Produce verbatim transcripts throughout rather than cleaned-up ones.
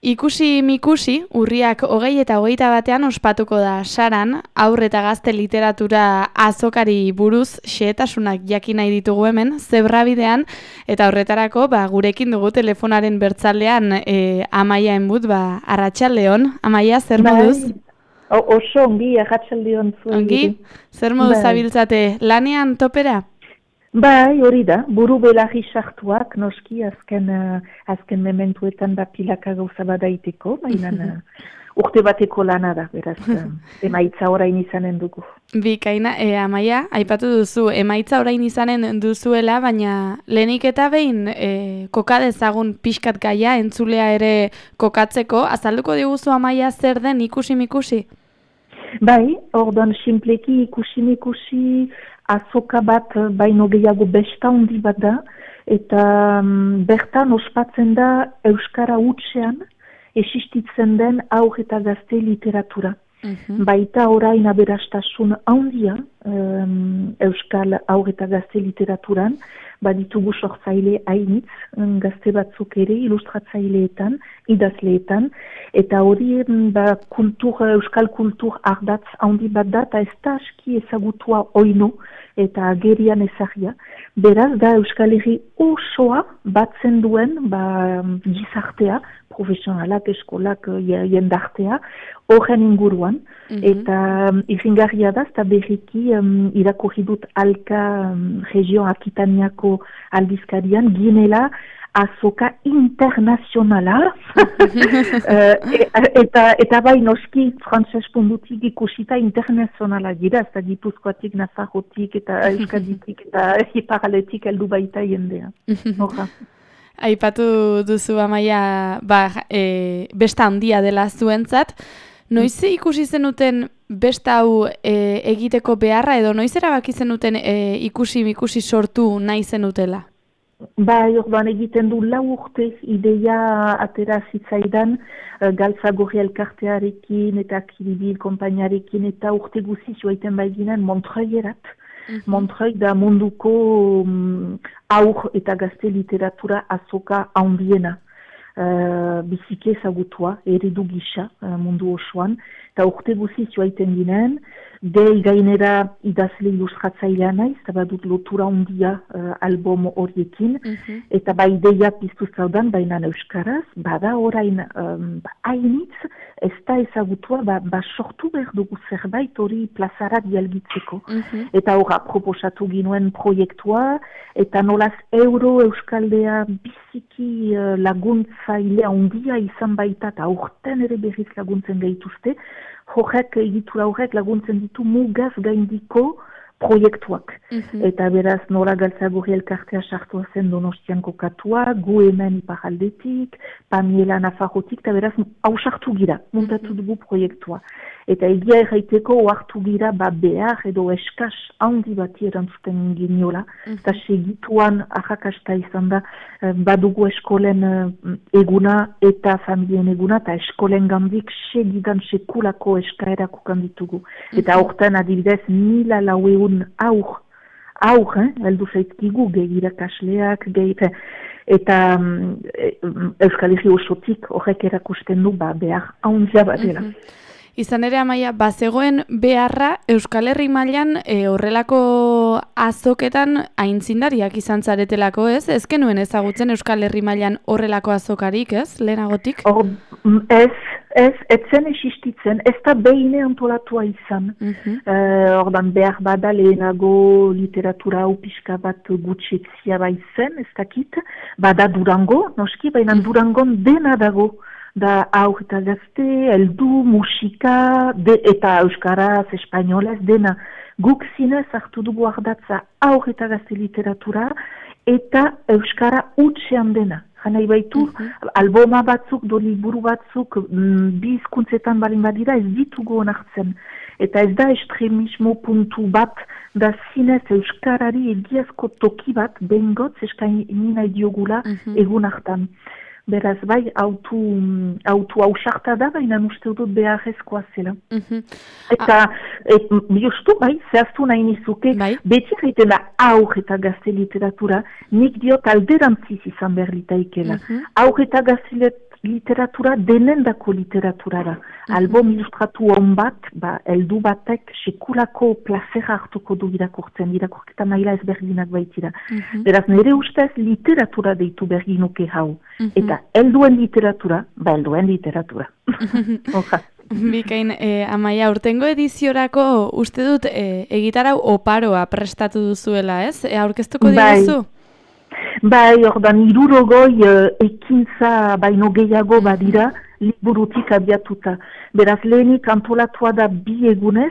Ikusi mikusi, urriak hogei eta hogeita batean ospatuko da Saran, haur eta gazte literatura azokari buruz xehetasunak jakin nahi ditugu hemen, zebrabidean, eta horretarako ba, gurekin dugu telefonaren bertzalean e, Amaia Enbut, ba, arratsaldeon. Amaia, zer moduz? Bai, oso ongi, arratsaldeon zuei. Ongi, zer moduz zabiltzate, lanean topera? Bai, hori da, buru belarri sartuak, noski, azken, uh, azken mementuetan da pilaka gauza badaiteko, baina uh, urte bateko lana da, beraz, uh, emaitza orain izanen dugu. Bikaina, e, Amaia, aipatu duzu, emaitza orain izanen duzuela, baina lehenik eta behin e, koka dezagun pixkat gaia, entzulea ere kokatzeko, azalduko diguzu, Amaia, zer den ikusi-mikusi? Bai, orduan simpleki ikusi-mikusi, azoka bat baino gehiago besta handi bat da, eta um, bertan ospatzen da Euskara hutsean existitzen den haur eta gazte literatura. Uh-huh. Baita orain aberastasun handia um, Euskal haur eta gazte literaturan, baditugu sortzaile hainitz, gazte batzuk ere, ilustratzaileetan, idazleetan, eta hori ba, kultur, Euskal kultur ardatz handi bat da, eta ez da aski ezagutua oino, eta agerian ezagia. Beraz, da Euskal Herri osoa batzen duen ba, gizartea, profesionalak, eskolak, jendartea, horren inguruan. Mm-hmm. Eta um, iringarria da, eta berriki um, irakurri dut Alka um, regio Akitaniako aldizkarian, ginela azoka internazionala, uh, eta, eta bai noski frantzes pundutik ikusita internazionala gira, ez da Gipuzkoatik, Nafarrotik, eta Euskaditik, eta Iparraldetik heldu baita jendea. Horra. Aipatu duzu, Amaia, ba, e, besta handia dela zuentzat. Noiz ikusi zenuten besta hau e, egiteko beharra, edo noiz erabaki zenuten e, ikusi-ikusi sortu nahi zenutela? Bai, orduan egiten du lau urte ideia atera zitzaidan uh, Galtzagorri elkartearekin eta Kiribil konpainiarekin eta urte guzi joaiten baiginen Montreuillerat. Mm-hmm. Montreuil da munduko um, aur eta gazte literatura azoka handiena. Uh, bizike ezagutua, eredu gisa uh, mundu osoan, eta urte guzi joaiten ginen, gehi gainera idazle ilustratzailea naiz, eta badut lotura handia uh, album horiekin, mm-hmm. eta ba ideia piztu zaudan, baina euskaraz, bada orain um, ba, hainitz, ez da ezagutua, ba, ba sortu behar dugu zerbait hori plazarat dialgitzeko. Mm-hmm. Eta horra proposatu ginuen proiektua, eta nolaz euro euskaldea biziki uh, laguntzailea handia izan baita, eta urten ere berriz laguntzen gaituzte, horrek egitura horrek laguntzen ditu mugaz gaindiko proiektuak. Mm-hmm. Eta beraz Nora Galtzagorri elkartea sartua zen Donostian kokatua, gu hemen Iparraldetik, Pamiela Nafarrotik, eta beraz hau sartu gira, muntatu dugu proiektua. Eta egia erraiteko oartu gira ba behar edo eskas handi bati erantzuten giniola, mm-hmm. eta segituan ahakasta izan da badugu eskolen eguna eta familien eguna, eta eskolen gandik segidan sekulako eskaerak ukan ditugu. Mm-hmm. Eta horten adibidez mila laueun aur, aur, eh? Eldu zaizkigu, gehi irakasleak, gehi... Eta um, Euskal Herri osotik horrek erakusten du ba behar handia batera. Mm-hmm. Izan ere, Amaia, bazegoen beharra Euskal Herri mailan e, horrelako azoketan aintzindariak izan zaretelako, ez? Ez genuen ezagutzen Euskal Herri mailan horrelako azokarik, ez? Lehenagotik? Or, ez, ez, etzen existitzen, ez da behine antolatua izan. Uh-huh. uh, ordan behar bada lehenago literatura hau pixka bat gutxetzia baizen, ez dakit, bada Durango, noski, baina uh-huh. Durangon dena dago. Da haur eta gazte, heldu, musika, de, eta euskaraz, espainolez, dena. Guk zinez hartu dugu ardatza haur eta gazte literatura, eta euskara hutsean dena. Janai baitu, uh-huh. alboma batzuk, do liburu batzuk, mm, bi hizkuntzetan balin badira, ez ditugu onartzen. Eta ez da estremismo puntu bat, da zinez euskarari egiazko toki bat, bengotz eskaini nahi diogula uh-huh. egun hartan. Beraz, bai, autu, autu hausarta da, baina uste dut beharrezkoa zela. Mm-hmm. Eta, et, justu, bai, zehaztu nahi nizuke, bai. Beti gaiten da aur eta gazte literatura, nik diot alderantziz izan behar litaikela. Mm-hmm. Aur eta gazte literatura denendako literaturara. Mm-hmm. Album ilustratu hon bat, ba, eldu batek sekulako plazera hartuko du irakurtzen, irakurketa maila ezberdinak baitira. Mm-hmm. Beraz, nire ustez literatura deitu berginuke hau. Mm-hmm. Eta helduen literatura, ba, helduen literatura. Oja. Bikain, eh, Amaia, urtengo ediziorako uste dut eh, egitarau oparoa prestatu duzuela, ez? E, aurkeztuko diguzu? Bai, ordan, irurogoi uh, ekintza baino gehiago badira liburutik abiatuta. Beraz, lehenik antolatua da bi egunez,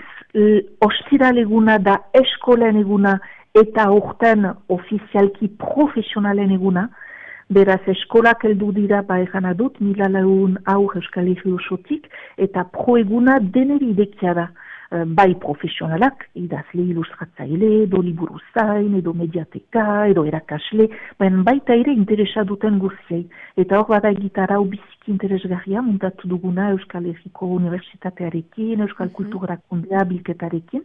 ostiral eguna da eskolen eguna eta urten ofizialki profesionalen eguna. Beraz, eskolak heldu dira, ba egan adut, mila laun aur Euskal Herri osotik, eta pro eguna deneri idekia da. Bai profesionalak, idazle ilustratzaile, edo liburu zain, edo mediateka, edo erakasle, baina baita ere interesa duten guziei. Eta hor bada gitarau biziki interesgarria, muntatu duguna Euskal Herriko Unibertsitatearekin, Euskal mm-hmm. Kulturakundea bilketarekin.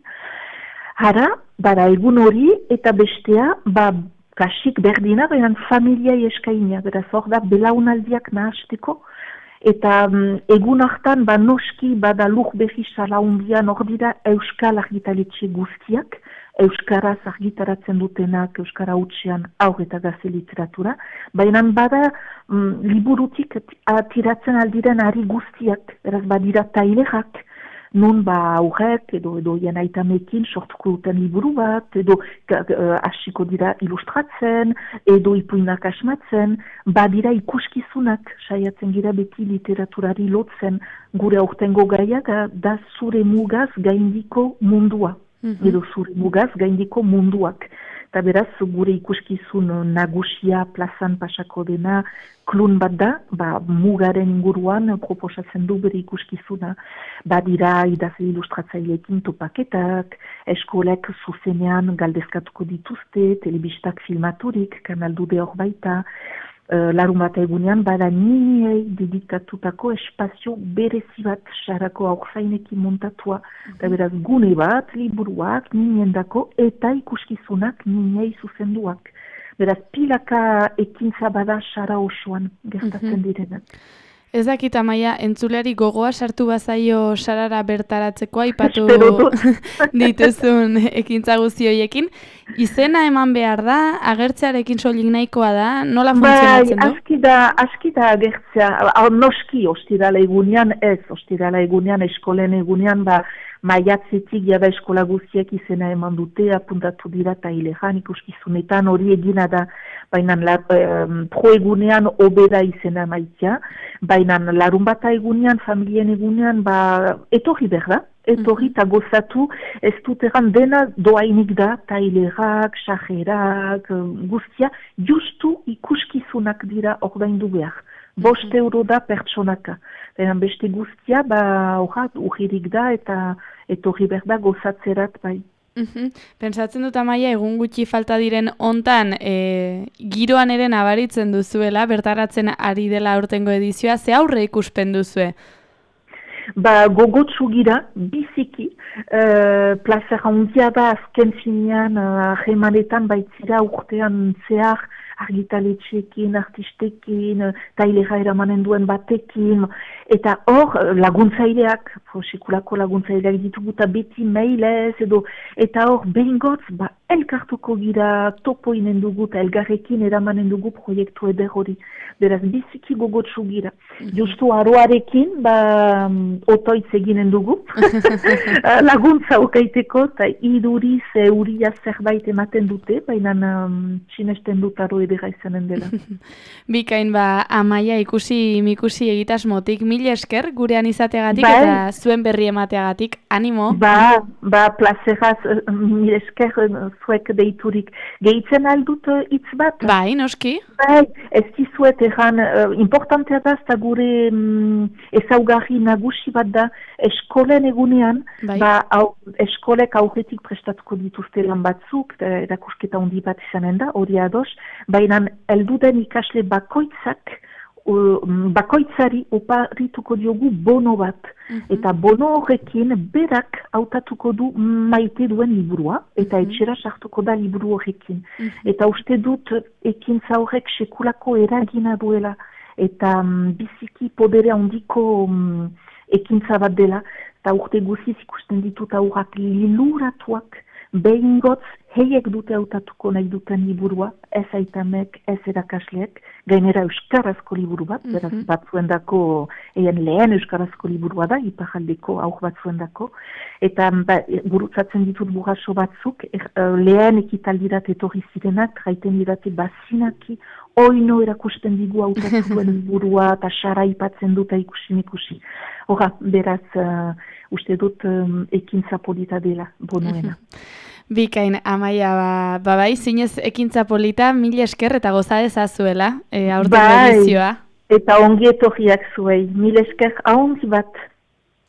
Hara, bada egun hori, eta bestea, ba, kasik berdina, baina familiai eskaina, beraz hor da belaunaldiak nahasteko, eta um, egun hartan, ba noski, bada lur berri sala hundian hor dira Euskal argitaletxe guztiak, Euskaraz argitaratzen dutenak, Euskara hutsean aur eta gazte literatura, baina bada um, liburutik atiratzen aldiren ari guztiak, beraz badira tailerak, nun ba aurrek edo edo janaitamekin sortuko duten liburu bat, edo hasiko dira ilustratzen, edo ipuinak asmatzen, badira ikuskizunak saiatzen gira beti literaturari lotzen, gure aurtengo gaiak da zure mugaz gaindiko mundua, mm-hmm. edo zure mugaz gaindiko munduak. Eta beraz, gure ikuskizun nagusia plazan pasako dena, klun bat da, ba, mugaren inguruan proposatzen du bere ikuskizuna. Badira idazle ilustratzaileekin topaketak, eskolek zuzenean galdezkatuko dituzte, telebistak filmaturik, kanaldude hor baita, uh, larun bat egunean, bada niei dedikatutako espazio berezi bat sarako aurtzainekin montatua. Eta mm-hmm. beraz, gune bat, liburuak, niniendako, eta ikuskizunak ninei zuzenduak. Beraz, pilaka ekintza bada sara osoan gertatzen mm-hmm. direnak. Ez dakit, Amaia, entzuleari gogoa sartu bazaio sarara bertaratzeko aipatu dituzun ekintza guzti horiekin. Izena eman behar da, agertzearekin soilik nahikoa da, nola funtzionatzen du? Bai, aski da, aski da agertzea, noski ostirala egunean, ez ostirala egunean, eskolen egunean, ba, maiatzetik jada eskola guztiak izena eman dute, apuntatu dira taileran ikuskizunetan, hori egina da, baina um, pro egunean obera izena maitea, baina larun bata egunean, familien egunean, ba, etorri berda, etorri eta gozatu, ez dut egan dena doainik da, tailerak, xajerak, guztia, justu ikuskizunak dira ordaindu behar. Bost euro da pertsonaka. Baina beste guztia, ba, horat, ujirik da eta etorri berda gozatzerat bai. Mm-hmm. Pentsatzen dut, Amaia, egun gutxi falta diren hontan e, giroan ere nabaritzen duzuela, bertaratzen ari dela aurtengo edizioa, ze aurre ikuspen duzue? Ba, gogotsu gira, biziki, uh, plazera hundia da azken finean, ahemanetan uh, baitzira urtean zehar, argitaletxeekin, artistekin, tailera eramanen duen batekin, eta hor laguntzaileak, sekulako laguntzaileak ditugu eta beti mailez, edo, eta hor behingotz, ba, elkartuko gira, topo inen dugu eta elgarrekin eramanen dugu proiektu eder hori. Beraz, biziki gogotsu gira. Mm-hmm. Justu aroarekin, ba, otoitz eginen dugu, laguntza okaiteko, eta iduriz, euria zerbait ematen dute, baina um, sinesten dut aro edera izanen dela. Bikain, ba, Amaia ikusi mikusi egitasmotik, mil esker gurean izateagatik bai. Eta zuen berri emateagatik, animo? Ba, ba, plazeraz, mil esker zuek deiturik. Gehitzen aldut hitz bat? Bai, noski. Bai, ez dizuet egan, uh, importantea da, eta gure um, ezaugarri nagusi bat da, eskolen egunean, bai. Ba, au, eskolek aurretik prestatuko dituzte lan batzuk, erakusketa handi bat izanen da, hori ados, baina elduden ikasle bakoitzak, uh, bakoitzari oparituko diogu bono bat. Mm-hmm. Eta bono horrekin berak hautatuko du maite duen liburua, eta mm-hmm. etxera sartuko da liburu horrekin. Mm-hmm. Eta uste dut ekintza horrek sekulako eragina duela. eta um, biziki podere handiko um, ekintza bat dela, eta urte guziz ikusten ditut aurrak liluratuak, behin-gotz heiek dute hautatuko nahi duten liburua, ez aitamek, ez erakasleek, gainera euskarazko liburu bat, mm-hmm. beraz batzuendako, eien lehen euskarazko liburua da, iparaldeko aur batzuendako, eta ba, burutzatzen ditut buraso batzuk, er, uh, lehen ekitaldirat etorri zirenak, gaiten dirate bazinaki, oino erakusten digu hautatuen liburua, eta xara ipatzen dut ikusin ikusi. Hora, beraz, uh, uste dut um, ekintza polita dela, bonoena. Bikain, Amaia, ba, ba bai, zinez ekintza polita, mila esker eta goza dezazuela, e, aurten edizioa. Eta ongi etorriak zuei, mila esker ahontzi bat.